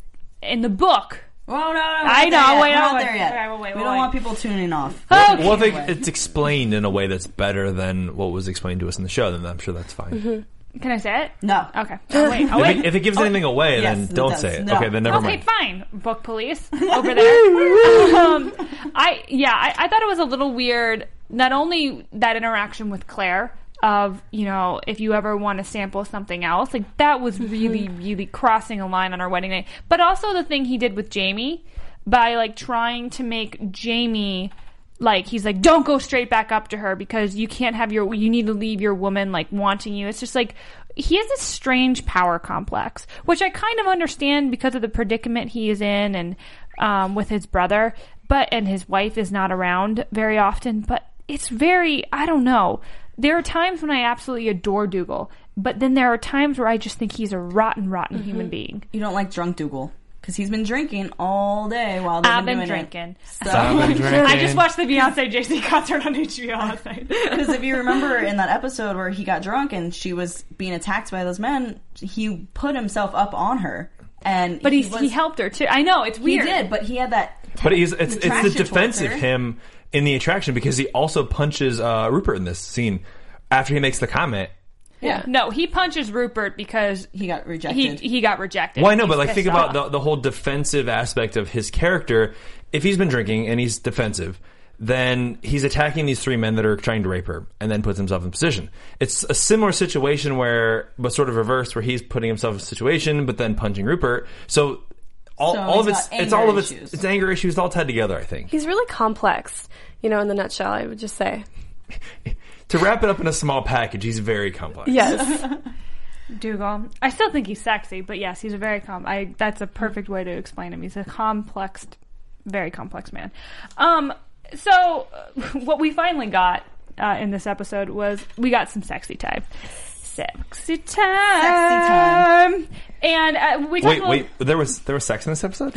in the book. Well, no, no, I know. There Wait, We're no, not wait, there yet. okay, well, wait, we well, don't wait. want people tuning off. Okay. Well, if it, it's explained in a way that's better than what was explained to us in the show, then I'm sure that's fine. Mm-hmm. Can I say it? No. Okay. Oh, wait. Oh, If wait. it, if it gives anything away, yes, then it don't does. say it. No. Okay, then never Okay, mind. fine. Book police over there. um, I yeah, I, I thought it was a little weird. Not only that interaction with Claire of, you know, if you ever want to sample something else, like that was really, really crossing a line on our wedding night. But also the thing he did with Jamie by like trying to make Jamie like he's like, don't go straight back up to her because you can't have your you need to leave your woman like wanting you. It's just like he has this strange power complex, which I kind of understand because of the predicament he is in and um, with his brother, but and his wife is not around very often. But it's very, I don't know. There are times when I absolutely adore Dougal, but then there are times where I just think he's a rotten, rotten mm-hmm. human being. You don't like drunk Dougal because he's been drinking all day while they've I've been, been doing drinking. It. So, I've been drinking. I just watched the Beyonce Jay-Z concert on H B O last night. Because if you remember in that episode where he got drunk and she was being attacked by those men, he put himself up on her. And But he, he, was, he helped her too. I know, it's He weird. did, but he had that. T- But he's, it's, it's the attraction defense of towards her. him in the attraction because he also punches uh, Rupert in this scene after he makes the comment. Yeah. No, he punches Rupert because He got he rejected. he got rejected. Well, I know, He's but like pissed think about off. the, the whole defensive aspect of his character. If he's been drinking and he's defensive, then he's attacking these three men that are trying to rape her, and then puts himself in position. It's a similar situation where, but sort of reversed, where he's putting himself in a situation, but then punching Rupert. So all, So all of he's it's got it's all of its anger issues. it's anger issues all tied together. I think. He's really complex, you know, in the nutshell, I would just say. To wrap it up in a small package, he's very complex. Yes. Dougal. I still think he's sexy, but yes, he's a very com. I that's a perfect way to explain him. He's a complex, very complex man. Um. So, uh, what we finally got uh, in this episode was we got some sexy time. Sexy time. Sexy time. And uh, we talked Wait, about wait. There was there was sex in this episode.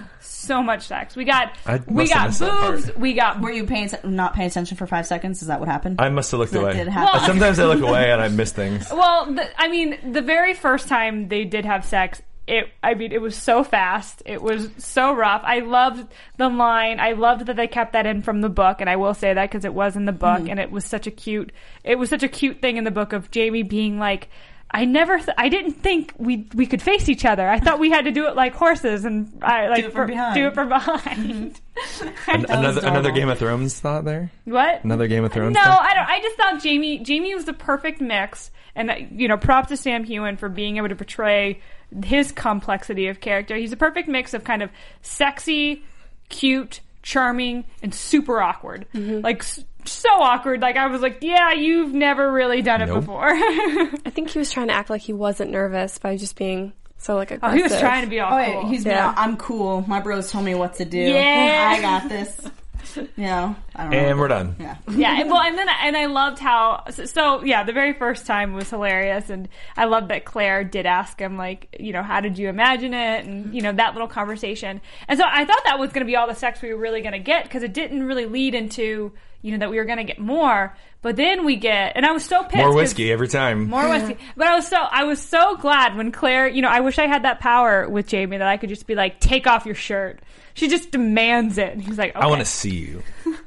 so much sex. We got I we must have got missed that part. boobs. We got Were you paying atten- not paying attention for five seconds? Is that what happened? I must have looked That away. did happen. Well- Sometimes I look away and I miss things. Well, the, I mean, the very first time they did have sex, it. I mean, it was so fast. It was so rough. I loved the line. I loved that they kept that in from the book, and I will say that because it was in the book, Mm-hmm. and it was such a cute. It was such a cute thing in the book of Jamie being like, I never, th- I didn't think we we could face each other. I thought we had to do it like horses and I like it from behind. Do it from behind. An- another adorable. another Game of Thrones thought there. What? Another Game of Thrones. No, thought? I don't. I just thought Jamie Jamie was the perfect mix, and uh, you know, props to Sam Heughan for being able to portray his complexity of character. He's a perfect mix of kind of sexy, cute, charming, and super awkward. Like s- so awkward. Like I was like, yeah, you've never really done it Nope. before. I think he was trying to act like he wasn't nervous by just being so, like, oh, aggressive. he was trying to be all Oh, wait, cool. he's been Yeah. out, I'm cool. My bros told me what to do. Yeah. I got this. You know, I don't know. And we're done. Yeah. Yeah, and, well, and then and I loved how so, so yeah, the very first time was hilarious, and I loved that Claire did ask him like, you know, how did you imagine it, and you know that little conversation, and so I thought that was going to be all the sex we were really going to get because it didn't really lead into you know that we were going to get more, but then we get, and I was so pissed. More 'cause- whiskey every time. More whiskey. But I was so I was so glad when Claire, you know, I wish I had that power with Jamie that I could just be like, take off your shirt. She just demands it. And he's like, okay. I want to see you.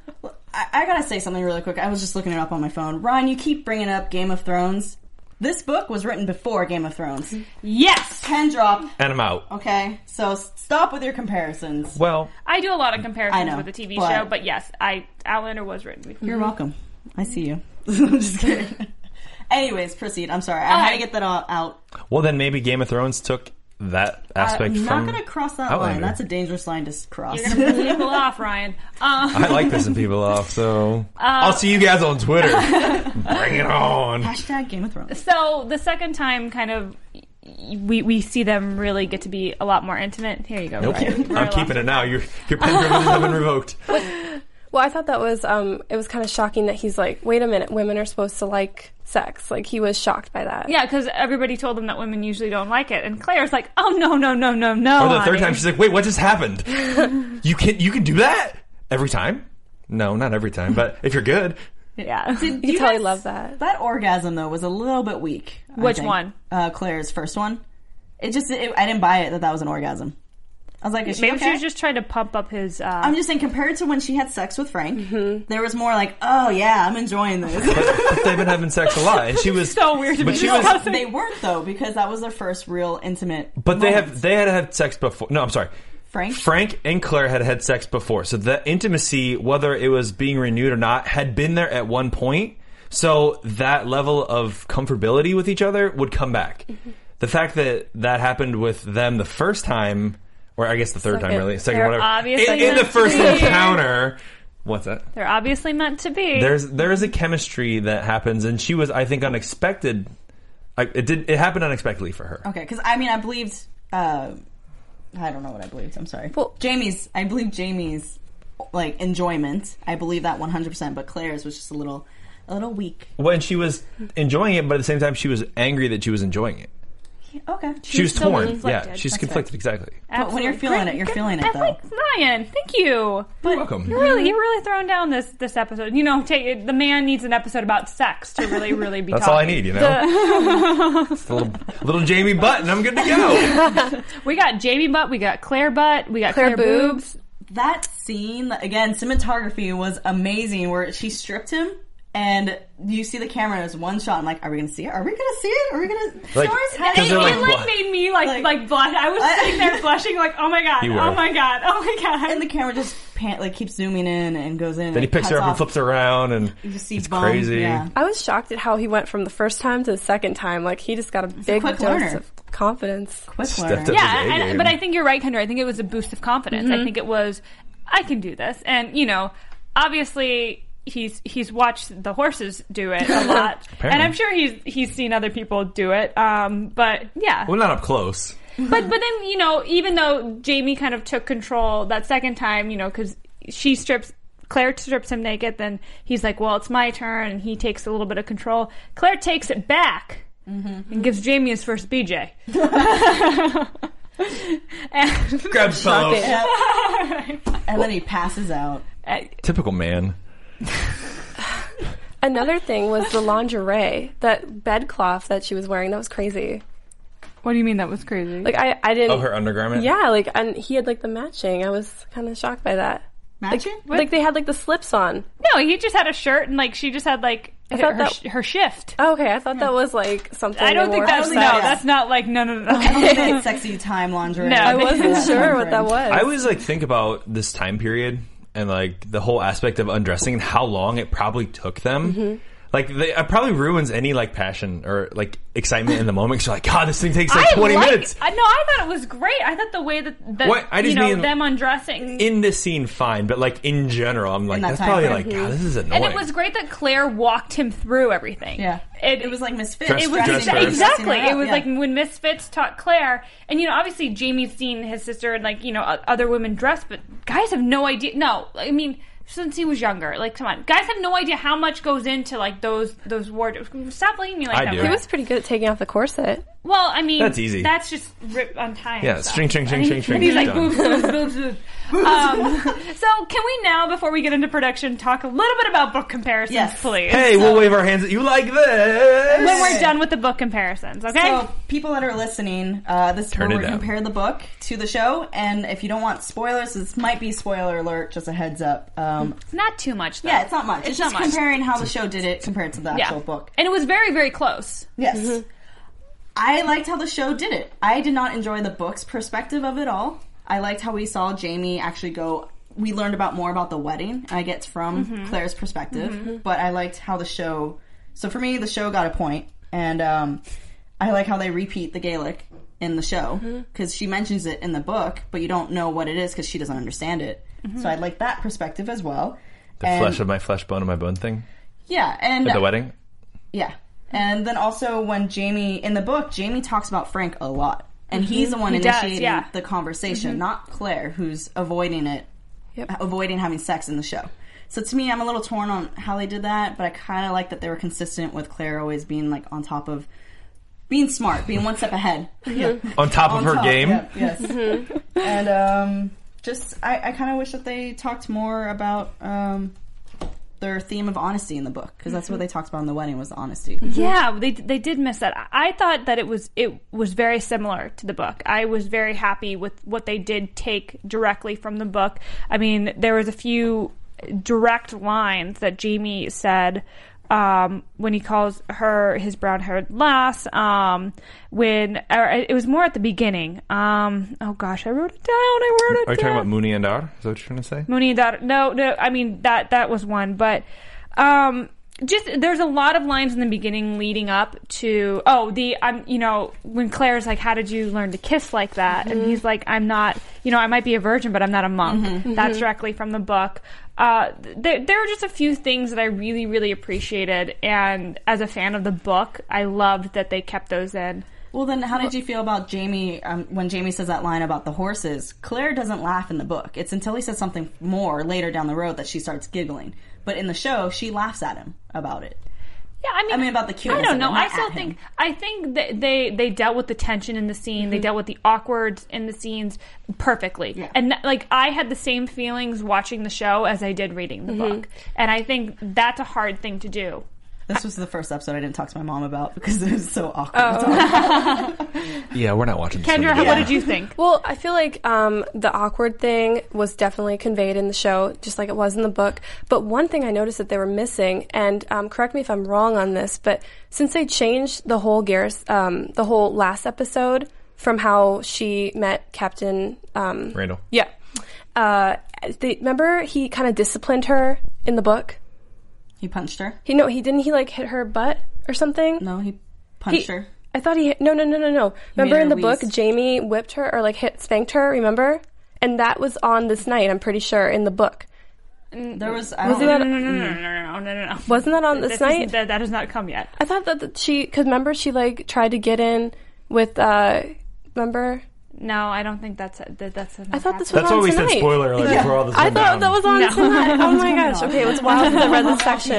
I, I gotta say something really quick. I was just looking it up on my phone. Ryan, you keep bringing up Game of Thrones. This book was written before Game of Thrones. Yes! Pen drop. And I'm out. Okay, so s- stop with your comparisons. Well, I do a lot of I comparisons know, with the T V but- show, but yes, I Outlander was written before. You're welcome. I see you. I'm just kidding. Anyways, proceed. I'm sorry. I had to get that all out. well, then maybe Game of Thrones took that aspect I'm from. not going to cross that Outlander. line. That's a dangerous line to s- cross. You're going to piss people off, Ryan. Um, I like pissing people off, so I'll see you guys on Twitter. Bring it on. Hashtag Game of Thrones. so the second time, kind of, we we see them really get to be a lot more intimate. Here you go. Nope. Ryan. We're I'm lost. keeping it now. Your your pen privileges have been revoked. Well, I thought that was, um, it was kind of shocking that he's like, wait a minute, women are supposed to like sex. Like, he was shocked by that. Yeah, because everybody told him that women usually don't like it, and Claire's like, "Oh no, no, no, no, no!" Or the third honey." time, she's like, "Wait, what just happened? you can you can do that every time? No, not every time, but if you're good, "Yeah." You can tell he loved that. That orgasm, though, was a little bit weak. I Which think. one? Uh, Claire's first one. It just, it, I didn't buy it that that was an orgasm. I was like, is she Maybe okay? she was just trying to pump up his. Uh, I'm just saying, compared to when she had sex with Frank, there was more like, oh yeah, I'm enjoying this. but they've been having sex a lot, and she was so weird to But me. she No, was- They weren't though, because that was their first real intimate. But they moments. have they had had sex before. No, I'm sorry. Frank. Frank and Claire had had sex before, so the intimacy, whether it was being renewed or not, had been there at one point. So that level of comfortability with each other would come back. The fact that that happened with them the first time, or I guess the third time, Second. really, second, They're whatever, obviously in, in the meant first to be. encounter. What's that? They're obviously meant to be. There's there is a chemistry that happens, and she was, I think, unexpected. I, it did it happened unexpectedly for her. Okay, because I mean, I believed. Uh, I don't know what I believed. I'm sorry. Well- Jamie's. I believe Jamie's like enjoyment. I believe that one hundred percent. But Claire's was just a little, a little weak. When she was enjoying it, but at the same time, she was angry that she was enjoying it. Okay. She was so torn. conflicted. Yeah, she's That's conflicted. Exactly. But when you're feeling it, you're feeling it, That's though. like Ryan. Thank you. You're welcome. You're really, you're really throwing down this this episode. You know, take, the man needs an episode about sex to really, really be. That's talking. all I need, you know. Just a little, little Jamie Butt, and I'm good to go. We got Jamie butt, we got Claire butt, we got Claire, Claire boobs. boobs. That scene again, cinematography was amazing. Where she stripped him. And you see the camera as one shot. I'm like, are we going to see it? Are we going to see it? Are we going to? Like, It, because they're it, like, like blah. made me like Like- like blush. I was I- sitting there blushing like, oh my god, You were. oh my god, oh my god. And the camera just pan- like keeps zooming in and goes in. Then he picks her up and flips her around, and You just see it's bum, crazy. Yeah. I was shocked at how he went from the first time to the second time. Like, he just got a big quick dose learner. of confidence. Quick Stepped learner. up. Yeah, his A and, game. but I think you're right, Kendra. I think it was a boost of confidence. I think it was, I can do this. And, you know, obviously he's he's watched the horses do it a lot. And I'm sure he's he's seen other people do it. Um, but, yeah. Well, not up close. But but then, you know, even though Jamie kind of took control that second time, you know, because she strips, Claire strips him naked, then he's like, well, it's my turn, and he takes a little bit of control. Claire takes it back mm-hmm. and gives Jamie his first B J. and, Grabs pillow. And then he passes out. Typical man. Another thing was the lingerie, that bedcloth that she was wearing. That was crazy. What do you mean that was crazy? Like, I, I didn't... Oh, her undergarment? Yeah, like, and he had, like, the matching. I was kind of shocked by that. Matching? Like, like, they had, like, the slips on. No, he just had a shirt, and, like, she just had, like, I her, thought her, that- sh- her shift. Oh, okay, I thought that was, like, something I don't they think wore that's... think No, that- that's not, like, no, no, no. I don't think it's sexy time lingerie. No, I wasn't sure what that was. I always, like, think about this time period and, like, the whole aspect of undressing and how long it probably took them. Mm-hmm. Like, they, it probably ruins any, like, passion or, like, excitement in the moment. 'Cause you're like, God, this thing takes, like, I twenty like- minutes. I, no, I thought it was great. I thought the way that, that What? I just you know, mean- them undressing... In this scene, fine. But, like, in general, I'm like, that that's time probably, frame. like, God, this is annoying. And it was great that Claire walked him through everything. Yeah. It, It was like Misfits. Dress- It was dress exa- first. exactly. Dressing her It was up, like yeah. when Misfits taught Claire, and you know, obviously Jamie's seen his sister and like you know o- other women dress, but guys have no idea. No, I mean since he was younger, like come on, guys have no idea how much goes into like those those wardrobes. Stop looking at me like I that. do. Brett. He was pretty good at taking off the corset. Well, I mean, That's easy. That's just rip untying. Yeah, stuff. string, string, string, And he- string, string, And he's like, done. boobs, boobs, boobs, boobs. Um, so, can we now, before we get into production, talk a little bit about book comparisons, Yes. please? Hey, we'll wave our hands at you like this. When we're done with the book comparisons, okay? So, people that are listening, uh, this is Turn where it we down. compare the book to the show. And if you don't want spoilers, this might be spoiler alert, just a heads up. Um, It's not too much, though. yeah, it's not much. It's, It's just not much. comparing how the show did it compared to the Yeah. actual book. And it was very, very close. Yes. I liked how the show did it. I did not enjoy the book's perspective of it all. I liked how we saw Jamie actually go... We learned about more about the wedding, I get from Mm-hmm. Claire's perspective. But I liked how the show... So for me, the show got a point. And um, I like how they repeat the Gaelic in the show. Because she mentions it in the book, but you don't know what it is because she doesn't understand it. So I like that perspective as well. The And- flesh of my flesh, bone of my bone thing Yeah, and... at the wedding. Yeah. And then also when Jamie, in the book, Jamie talks about Frank a lot. And he's the one He does, initiating yeah. the conversation, not Claire, who's avoiding it, Yep. avoiding having sex in the show. So to me, I'm a little torn on how they did that, but I kind of like that they were consistent with Claire always being like on top of, being smart, being one step ahead. On top of On her top, game. yeah, yes. And um, just, I, I kind of wish that they talked more about um, their theme of honesty in the book, because that's what they talked about in the wedding, was the honesty. Yeah, they they did miss that. I I thought that it was it was very similar to the book. I was very happy with what they did take directly from the book. I mean, there was a few direct lines that Jamie said um, when he calls her his brown-haired lass. Um, when or it was more at the beginning. Um, oh gosh, I wrote it down. I wrote it Are you down. talking about Mooney and Dar? Is that what you're trying to say? Mooney and Dar. No, no. I mean that that was one, but um, just there's a lot of lines in the beginning leading up to oh the I'm you know when Claire's like, how did you learn to kiss like that? And he's like, I'm not you know I might be a virgin, but I'm not a monk. That's directly from the book. Uh, there, there were just a few things that I really, really appreciated, and as a fan of the book, I loved that they kept those in. Well, then, how did you feel about Jamie um, when Jamie says that line about the horses? Claire doesn't laugh in the book. It's until he says something more later down the road that she starts giggling. But in the show, she laughs at him about it. Yeah, I mean, I mean, about the cuteness I don't of know. it, I not still at think him. I think that they they dealt with the tension in the scene. They dealt with the awkward in the scenes perfectly. Yeah. And that, like I had the same feelings watching the show as I did reading the book. And I think that's a hard thing to do. This was the first episode I didn't talk to my mom about because it was so awkward. Yeah, we're not watching this. Kendra, one what together. did you think? Well, I feel like um, the awkward thing was definitely conveyed in the show, just like it was in the book. But one thing I noticed that they were missing, and um, correct me if I'm wrong on this, but since they changed the whole Garrus, um, the whole last episode from how she met Captain um, Randall. yeah. Uh, they, remember he kind of disciplined her in the book? He punched her? He no, he didn't he like hit her butt or something? No, he punched He- her. I thought he no no no no no. Remember her in the wheeze. book, Jamie whipped her or like hit spanked her. Remember, and that was on this night. I'm pretty sure in the book. There was. I Was don't it No, that- no, no, no, no, no, no, no, no. Wasn't that on this, This night? is- that, that has not come yet. I thought that that she because remember she like tried to get in with uh remember. No, I don't think that's a, that, that's. I thought this was That's on why we tonight. said spoiler alert before all this I went thought down. that was on No. tonight. Oh my gosh. Okay, it was wild since I read this section.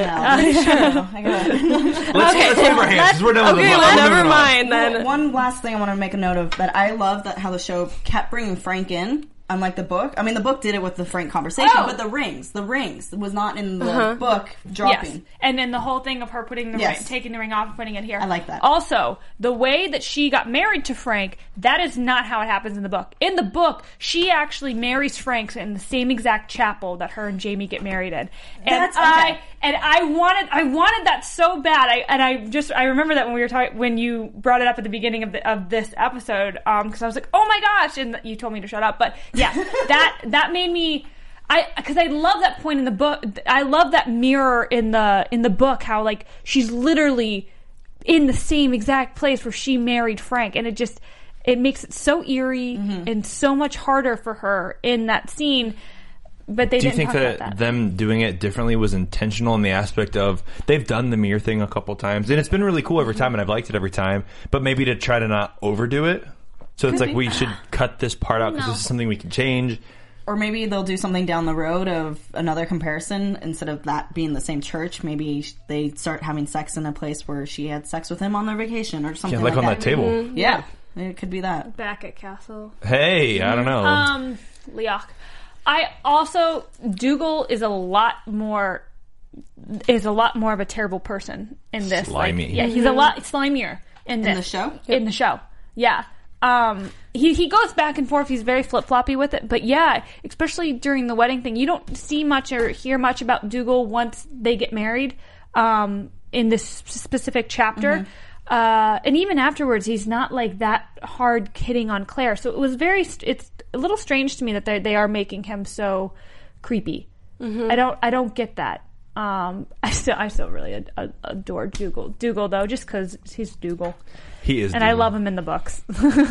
I got it. Let's, let's wave our hands 'cause we're done with Okay, the book. well, I'm never moving on. mind then. Well, one last thing I want to make a note of that I love that how the show kept bringing Frank in, unlike the book. I mean, the book did it with the Frank conversation, Oh. but the rings, the rings was not in the Uh-huh. book dropping. Yes, and then the whole thing of her putting the Yes. ring, taking the ring off and putting it here. I like that. Also, the way that she got married to Frank, that is not how it happens in the book. In the book, she actually marries Frank in the same exact chapel that her and Jamie get married in. And That's I okay. and I wanted I wanted that so bad. I and I just I remember that when we were talking when you brought it up at the beginning of the, of this episode, um, because I was like, oh my gosh, and you told me to shut up. But yeah, that that made me. I because I love that point in the book. I love that mirror in the in the book. How like she's literally in the same exact place where she married Frank, and it just it makes it so eerie Mm-hmm. and so much harder for her in that scene. But they Do you didn't think talk that, about that. them doing it differently was intentional in the aspect of they've done the mirror thing a couple times and it's been really cool every time and I've liked it every time, but maybe to try to not overdo it? So it's Could like be. we should cut this part out because No. this is something we can change. Or maybe they'll do something down the road of another comparison instead of that being the same church. Maybe they start having sex in a place where she had sex with him on their vacation or something Yeah, like like on that. that table. Mm-hmm. Yeah, it could be that. Back at Castle. Hey, I don't know. Um, Leoch. I also Dougal is a lot more is a lot more of a terrible person in this. Like, Slimy. yeah, he's a lot slimier in this In the show? In the show, yeah. Um, he he goes back and forth. He's very flip floppy with it, but yeah, especially during the wedding thing, you don't see much or hear much about Dougal once they get married. Um, in this specific chapter. Mm-hmm. Uh, and even afterwards, he's not like that hard hitting on Claire. So it was very, st- it's a little strange to me that they they are making him so creepy. I don't, I don't get that. Um, I still, I still really ad- ad- adore Dougal. Dougal though, just because he's Dougal, He is. and I Dougal. love him in the books.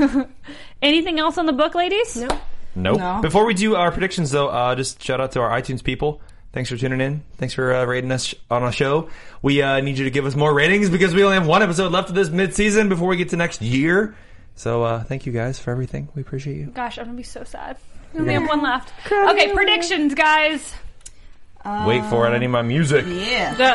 Anything else on the book, ladies? No. Nope. No. Before we do our predictions, though, uh, just shout out to our iTunes people. Thanks for tuning in. Thanks for uh, rating us on our show. We uh, need you to give us more ratings because we only have one episode left of this mid-season before we get to next year. So uh, thank you guys for everything. We appreciate you. Gosh, I'm gonna be so sad. We only have one left. Okay, predictions, guys. Wait for it. I need my music. Yeah. The-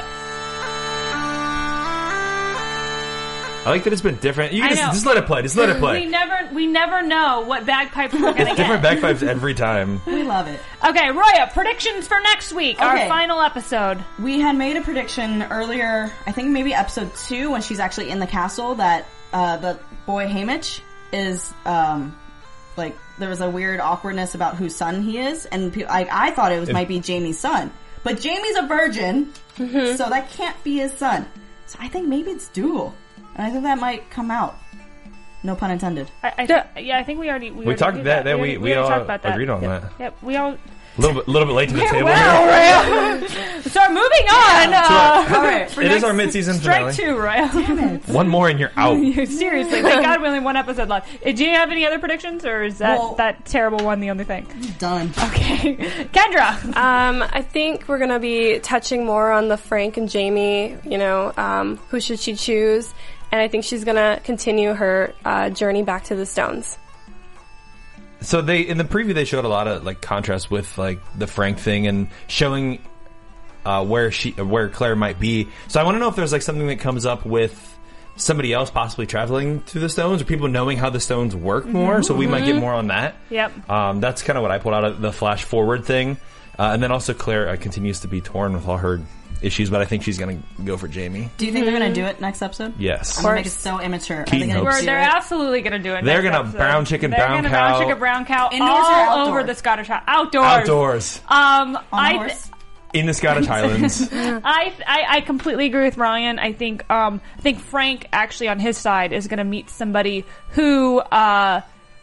I like that it's been different. You I can know. just, just let it play. Just let it play. We never, we never know what bagpipes we're gonna It's different get. bagpipes every time. We love it. Okay, Roya, predictions for next week, our Okay. final episode. We had made a prediction earlier, I think maybe episode two, when she's actually in the castle, that uh, the boy Haymitch is, um, like, there was a weird awkwardness about whose son he is, and pe- I, I thought it was might be Jamie's son. But Jamie's a virgin, so that can't be his son. So I think maybe it's Dougal. And I think that might come out. No pun intended. I, I th- yeah, I think we already we, already talked did that- that already- we- we already all talked about that. agreed on Yep. that. Yep, we all. A little bit, little bit late to the table Well, here. Roya. So moving on. Uh, All right. It is our mid-season strike finale. two, Roya. One more and you're out. Seriously, thank God we only have one episode left. Uh, Do you have any other predictions, or is that Well- that terrible one the only thing? Done. Okay, Kendra. Um, I think we're gonna be touching more on the Frank and Jamie. You know, um, who should she choose? And I think she's gonna continue her uh, journey back to the Stones. So they in the preview they showed a lot of like contrast with like the Frank thing and showing uh, where she where Claire might be. So I want to know if there's like something that comes up with somebody else possibly traveling to the Stones or people knowing how the Stones work more. So we might get more on that. Yep. Um, that's kind of what I pulled out of the flash forward thing. Uh, and then also Claire uh, continues to be torn with all her issues, but I think she's going to go for Jamie. Do you think they're going to do it next episode? Yes. I'm going to make it so immature. Are they Keaton gonna hopes. We're, do they're it? absolutely going to do it. They're next gonna episode. brown chicken, They're brown gonna cow. brown chicken, brown cow, Indoors or all outdoors? over the Scottish Highlands. Outdoors. Outdoors. Um, On I, a horse? In the Scottish Highlands. I, I I completely agree with Ryan. I think um I think Frank actually on his side is going to meet somebody who uh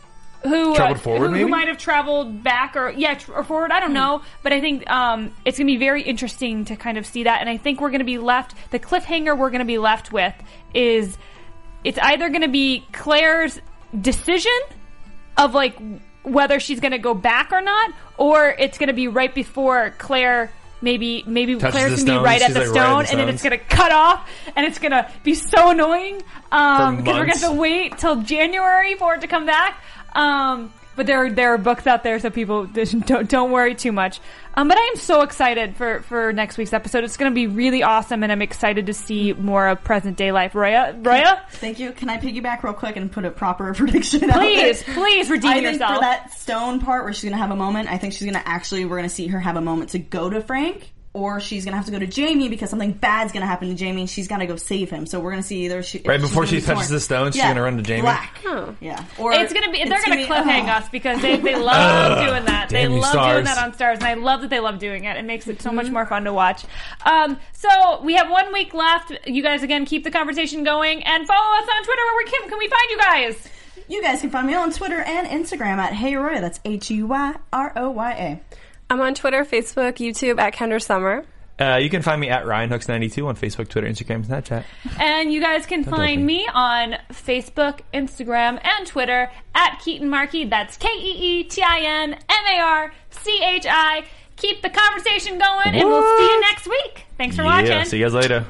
who Traveled uh, forward, who, maybe? who might have traveled back or yeah tr- or forward. I don't know, but I think um, it's going to be very interesting to kind of see that. And I think we're going to be left. The cliffhanger we're going to be left with is it's either going to be Claire's decision of like whether she's going to go back or not, or it's going to be right before Claire. Maybe maybe Touches Claire's the gonna be stones. right at She's, the like, stone, right at the and then it's stones. gonna cut off, and it's gonna be so annoying um, because we're gonna months. have to wait till January for it to come back. Um, but there are there are books out there, so people don't don't worry too much. Um, but I am so excited for, for next week's episode. It's going to be really awesome, and I'm excited to see more of present day life. Roya, Roya, Thank you. Can I piggyback real quick and put a proper prediction out please, there? please redeem I think yourself. for that stone part where she's going to have a moment, I think she's going to actually, we're going to see her have a moment to go to Frank, or she's going to have to go to Jamie because something bad's going to happen to Jamie and she's got to go save him. So we're going to see either she... Right she's before gonna she be touches torn. the stone, she's Yeah, gonna run to Jamie? Black. Oh. Yeah. Or It's gonna be. They're it's gonna cliffhang oh. us because they they love doing that. They Damn you, love doing Stars. that on Stars, and I love that they love doing it. It makes it so much more fun to watch. Um, so we have one week left. You guys again keep the conversation going and follow us on Twitter. Where we can can we find you guys? You guys can find me on Twitter and Instagram at Hey Roya. That's H E Y R O Y A. I'm on Twitter, Facebook, YouTube at Kendra Summer. Uh, you can find me at Ryan Hooks ninety-two on Facebook, Twitter, Instagram, Snapchat. And you guys can find me on Facebook, Instagram, and Twitter at Keaton Markey. That's K E E T I N M A R C H I. Keep the conversation going, and we'll see you next week. Thanks for Yeah, watching. see you guys later.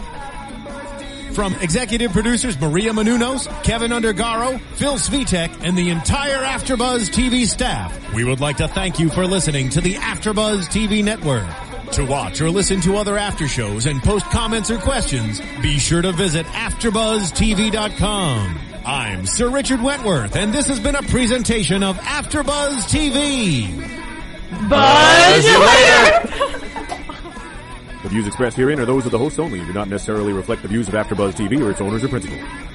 From executive producers Maria Menounos, Kevin Undergaro, Phil Svitek, and the entire AfterBuzz T V staff, we would like to thank you for listening to the AfterBuzz T V network. To watch or listen to other after shows and post comments or questions, be sure to visit after buzz T V dot com. I'm Sir Richard Wentworth, and this has been a presentation of AfterBuzz T V. Buzz you later. The views expressed herein are those of the hosts only and do not necessarily reflect the views of AfterBuzz T V or its owners or principals.